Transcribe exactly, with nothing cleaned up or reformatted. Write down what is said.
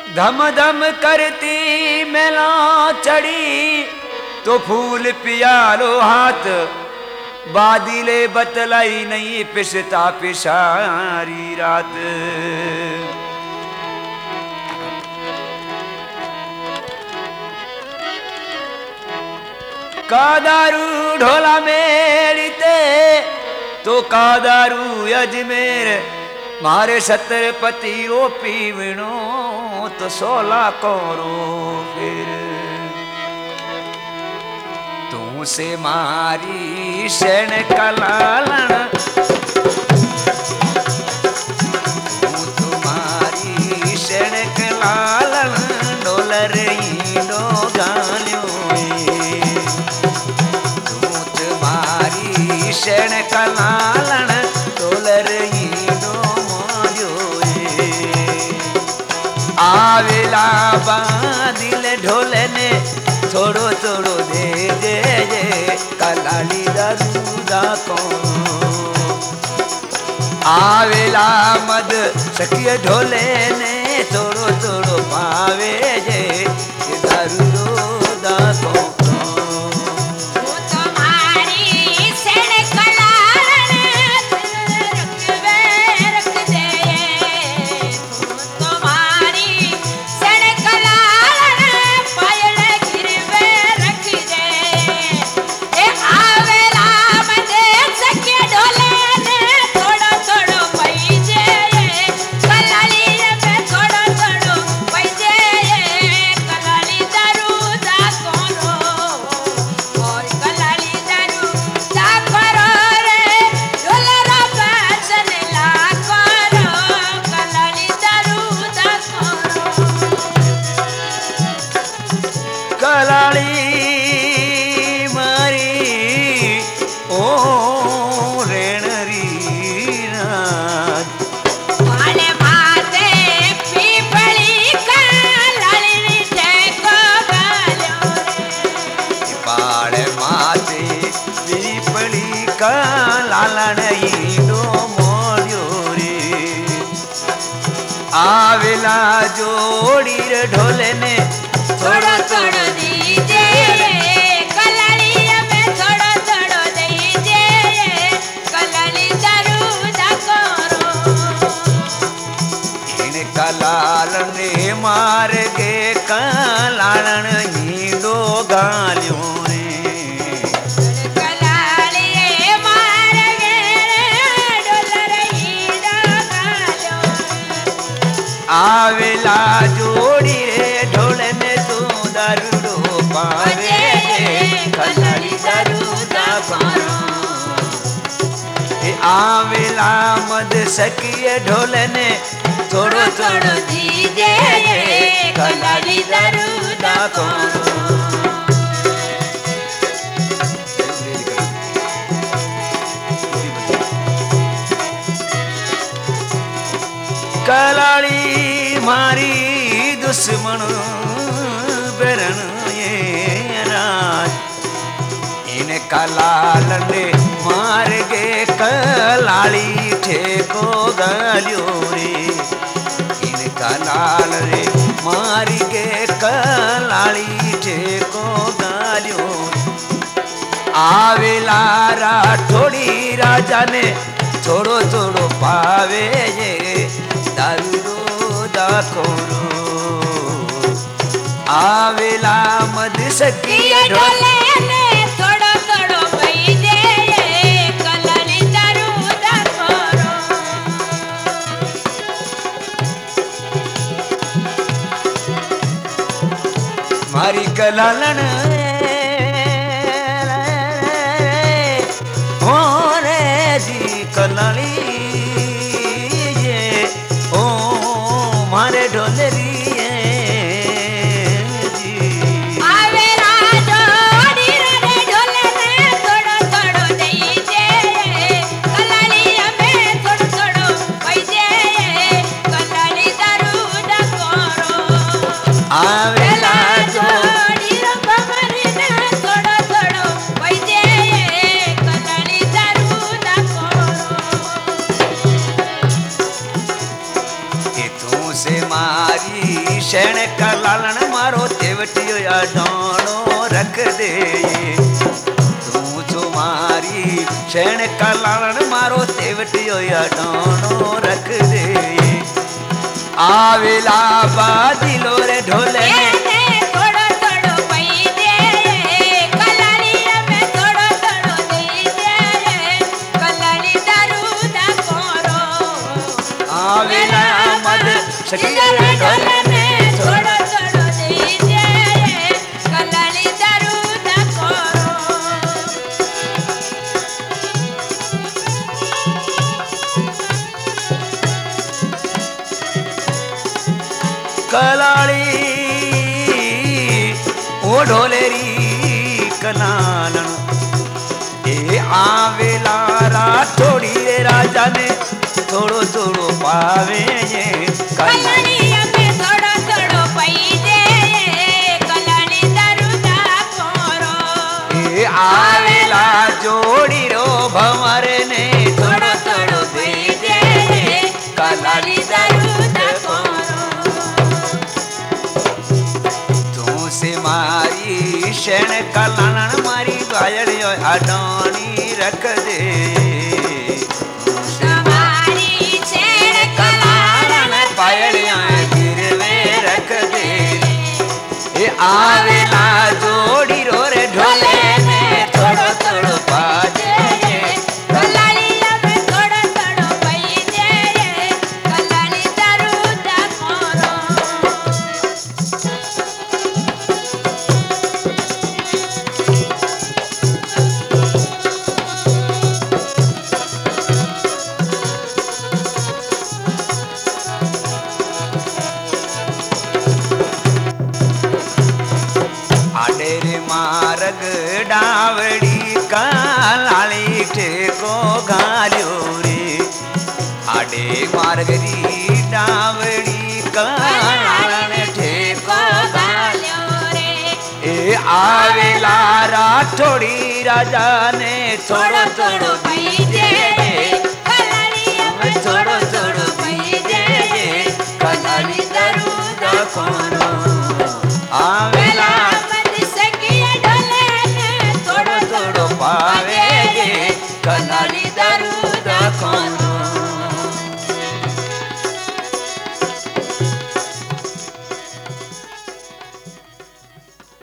धम धम करती मेला चढ़ी तो फूल पियालो हाथ बादिले बतलाई नहीं पिसता पिसारी रात। कादारू ढोला मेड़ते तो कादारू अजमेर मारे छत्रपति ओ पीवणो तो सोला कोरो फिर तू से मारी शरण कलालन तू तुम्हारी शरण कलालन डोलर ईंडो गालियो तू तुम्हारी शरण कलालन डोलर ईंडो मोरियो आवेला बादिल ढोलने थोड़ो थोड़ो दे दे दे कलाली दरूदा को आवेला मद सखिए ढोले ने थोड़ो थोड़ो पावे जे दरूदा को आवेला जोड़ी रे ढोले ने थोड़ो थोड़ो दीजे कलाली में थोड़ो थोड़ो दीजे कलाली दरूदा करो इन कलालन ने मार के कलालन हींडो गालियों आवेला जोड़ी रे ढोलने तू दरूडो पावे कलाली दरूदा पारो आवेला मद सखिए ढोलने थोड़ो थोड़ो दीजे कलाली दरूदा पारो कलाली मारी दुश्मन बेरन ये राज इन कलालन ने मार गे कलाली ठेको गालियो रे इन कलाल रे मार गे कलाली ठेको गालियो आवेला राठौड़ी राजा ने थोड़ो थोड़ो पावे ये दारू दाखोरो आवेला मद सखिए ढोले ने थोड़ो थोड़ो भई दे कलाली दारू दाखोरो मारी कलालन हो रे जी कलाली मारे ढोलरी आवेला जोड़ी रे ढोले ने थोड़ो थोड़ो दीजे कलाली में थोड़ो थोड़ो भई दे कलाली दरूदा करो आवेला जोड़ी रे बमरी ने थोड़ो थोड़ो भई दे कलाली दरूदा करो से मार मारी शैण का लालन मारो तेवटियो या डाणो रख दे तू जो मारी शैण का लालन मारो तेवटियो या डाणो रख दे आवेला बादिलो रे ढोले थोड़ो थोड़ो पई दे कलालिया में थोड़ो थोड़ो दे दे कलाली दारू दा कोरो आवेला मद सखिया रे ढोले में थोड़ो थोड़ो दे दे कलाली दारू दा कोरो कलाली ओ ढोलेरी कलालन ए आवेला राठोड़ी रे राजा ने थोड़ो थोड़ो पावे ये कलाली कलालिया में थोड़ो थोड़ो पई दे कलाली दारू दा कोरो ए आवेला जोड़ी रो भंवर ने थोड़ो थोड़ो दे दे कलाली दारू दा कोरो तू से मारी शैण का लालन मारी बायड़ियो अडानी रख दे हमारी छेड़ कलालन पायड़िया गिरवे रख दे ए आवेला जोड़ी रो रे ढोले में थोड़ो थोड़ो पा दे कलालिया में थोड़ो थोड़ो पई दे कलाली दारू दा कोरो आडेरे मार्ग डावड़ी का लाली ठेको घाल्यो रे आडे मार्ग री डावड़ी का लाली ठेको गाल्यो रे ए आवेला राठोड़ी राजा ने थोड़ो थोड़ो